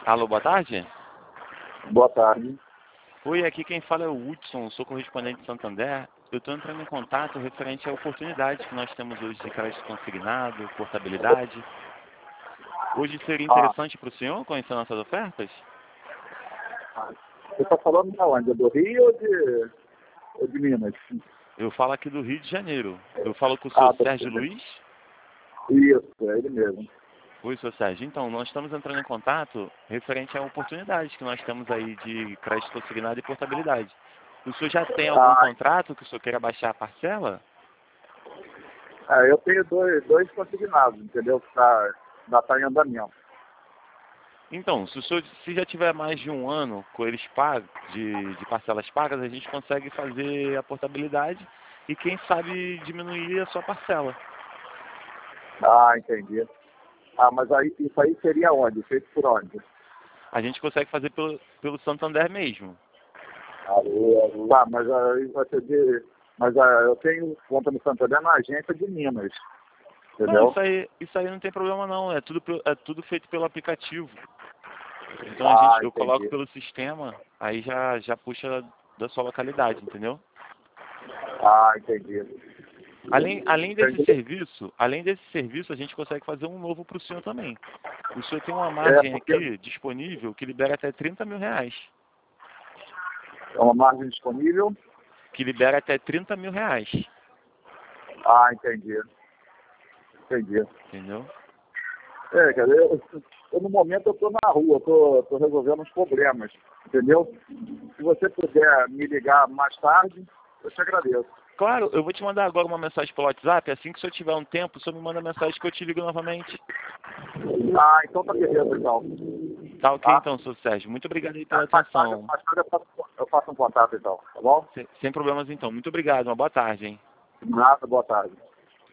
Alô, boa tarde. Boa tarde. Oi, aqui quem fala é o Hudson, sou correspondente de Santander. Eu estou entrando em contato referente à oportunidade que nós temos hoje de crédito consignado, portabilidade. Hoje seria interessante para o senhor conhecer nossas ofertas? Você está falando de onde? Do Rio ou de Minas? Eu falo aqui do Rio de Janeiro. Eu falo com o senhor Sérgio Luiz. Isso, é ele mesmo. Oi, senhor Sérgio. Então, nós estamos entrando em contato referente à oportunidade que nós temos aí de crédito consignado e portabilidade. O senhor já tem algum contrato que o senhor queira baixar a parcela? Eu tenho dois consignados, entendeu? Que ainda está em andamento. Então, se o senhor já tiver mais de um ano com eles pagos, de parcelas pagas, a gente consegue fazer a portabilidade e quem sabe diminuir a sua parcela. Entendi. Mas aí, isso aí seria onde? Feito por onde? A gente consegue fazer pelo Santander mesmo. Mas aí vai ser Mas eu tenho conta no Santander na agência de Minas. Entendeu? Não, isso aí não tem problema não, é tudo feito pelo aplicativo. Então eu coloco pelo sistema, aí já puxa da sua localidade, entendeu? Entendi. Além desse serviço, a gente consegue fazer um novo para o senhor também. O senhor tem uma margem aqui disponível que libera até R$30 mil. É uma margem disponível? Que libera até R$30 mil. Entendi. Entendeu? Quer dizer, eu no momento eu estou na rua, tô resolvendo uns problemas, entendeu? Se você puder me ligar mais tarde, eu te agradeço. Claro, eu vou te mandar agora uma mensagem pelo WhatsApp, assim que o senhor tiver um tempo, o senhor me manda mensagem que eu te ligo novamente. Então tá beleza, então. Tá ok, então, senhor Sérgio. Muito obrigado aí pela atenção. Mais tarde eu faço um contato, então, tá bom? Sem problemas, então. Muito obrigado. Uma boa tarde, hein? Nada, boa tarde.